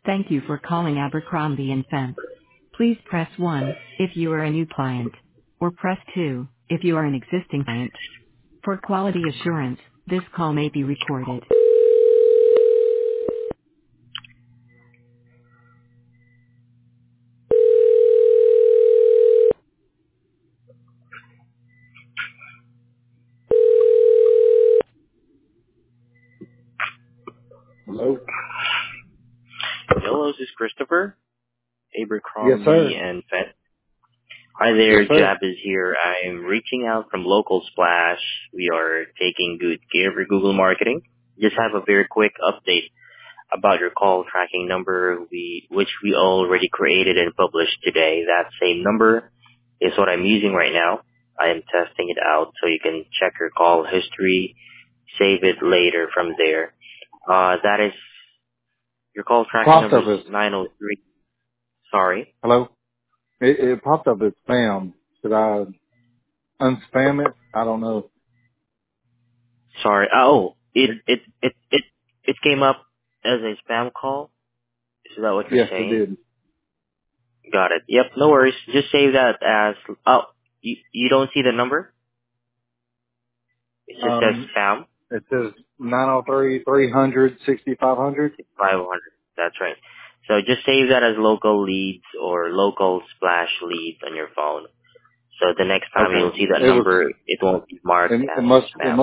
Thank you for calling Abercrombie and Fence. Please press 1 if you are a new client, or press 2 if you are an existing client. For quality assurance, this call may be recorded. Hello? Hello, this is Christopher, Yes, Abercrombie sir. and Fett. Hi Yes, there, sir. Jab is here. I'm reaching out from Local Splash. We are taking good care of your Google marketing. Just have a very quick update about your call tracking number, which we already created and published today. That same number is what I'm using right now. I am testing it out so you can check your call history, save it later from there. That is, your call tracking Popped number up is as, 903. Sorry. hello? It popped up as spam. Should I unspam it? I don't know. Sorry. Oh, it came up as a spam call. Is that what you're Yes, it saying? did. Got it. Yep. No worries. Just save that as. Oh, you don't see the number? It just says spam. It says 903-300-6500. 500. That's right. So just save that as local leads or local splash leads on your phone. So the next time you'll Okay. see that It was, number, it won't be marked it as must, spam.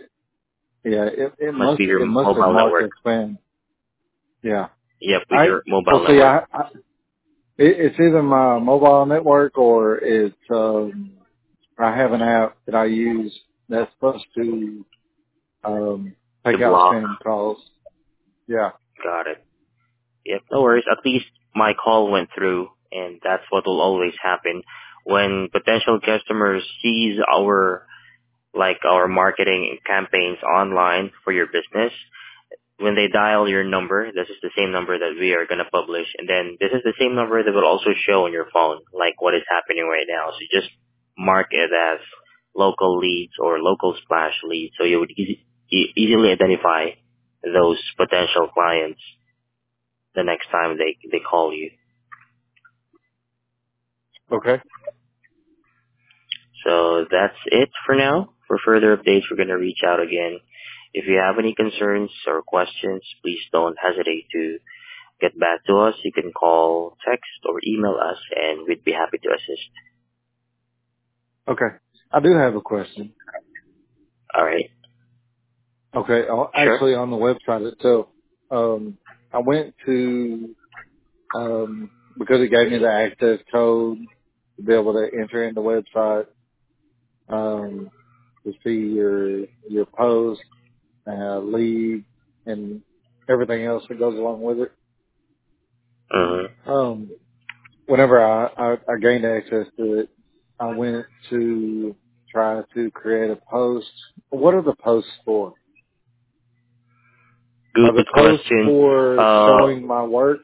it Must be your must have mobile marked network. as spam. Yeah. Yep, with your mobile See, network. it's either my mobile network or it's, I have an app that I use that's supposed to The take out block. spam calls. Yeah. Got it. Yep, no worries. At least my call went through, and that's what will always happen when potential customers sees our marketing campaigns online for your business. When they dial your number, this is the same number that we are going to publish, and then this is the same number that will also show on your phone, like what is happening right now. So just mark it as local leads or local splash leads, so you would easily identify those potential clients the next time they call you. Okay. So that's it for now. For further updates, we're going to reach out again. If you have any concerns or questions, please don't hesitate to get back to us. You can call, text, or email us, and we'd be happy to assist. Okay. I do have a question. All right. Okay. Sure. Actually, on the website itself, I went to, because it gave me the access code to be able to enter in the website, to see your post, lead, and everything else that goes along with it. Mm-hmm. Whenever I gained access to it, I went to try to create a post. What are the posts for? Are the Good posts question. for showing my work?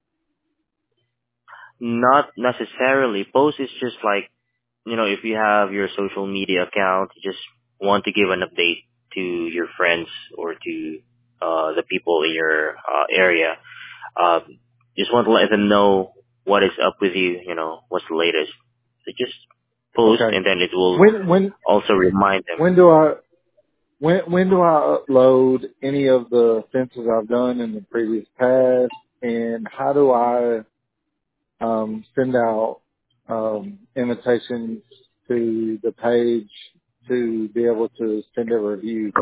Not necessarily. Post is just like, if you have your social media account, you just want to give an update to your friends or to the people in your area. Just want to let them know what is up with you, what's the latest. So just post, Okay. and then it will When also remind them. when do I when do I upload any of the fences I've done in the previous past, and how do I send out invitations to the page to be able to send a review?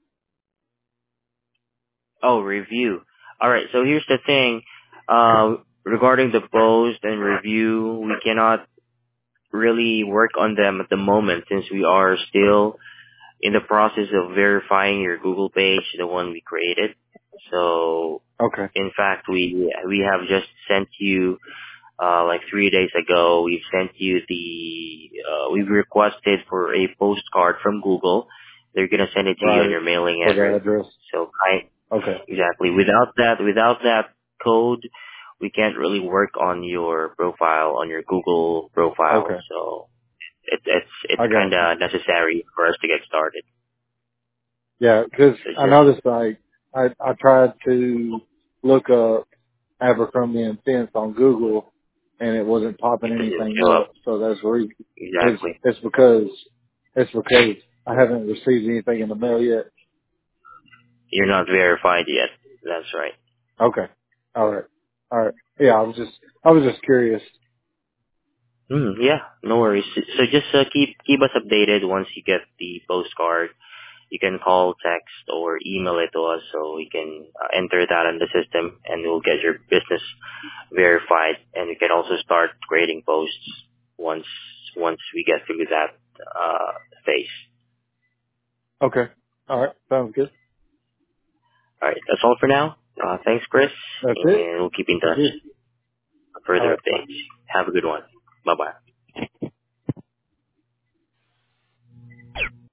Oh, review. All right. So here's the thing. Regarding the post and review, we cannot really work on them at the moment since we are still in the process of verifying your Google page, the one we created. So, Okay. in fact, we have just sent you like 3 days ago. We've sent you we've requested for a postcard from Google. They're gonna send it to you on Right. your mailing For the address. address. So, Okay. exactly. Without that code, we can't really work on your profile, on your Google profile. Okay. So it's I got kind you. of necessary for us to get started. Yeah, because So I just noticed, like, I tried to look up Abercrombie and Fence on Google, and it wasn't popping It doesn't anything show up. up. So that's the reason. Exactly. It's because I haven't received anything in the mail yet. You're not verified yet. That's right. Okay. All right. Yeah, I was just curious. Yeah, no worries. So just keep us updated once you get the postcard. You can call, text, or email it to us so we can enter that in the system, and we'll get your business verified. And we can also start creating posts once we get through that phase. Okay. All right. Sounds good. All right, that's all for now. Thanks, Chris, That's it. and we'll keep in Thank touch you. for All further right. Bye. updates. Have a good one. Bye bye.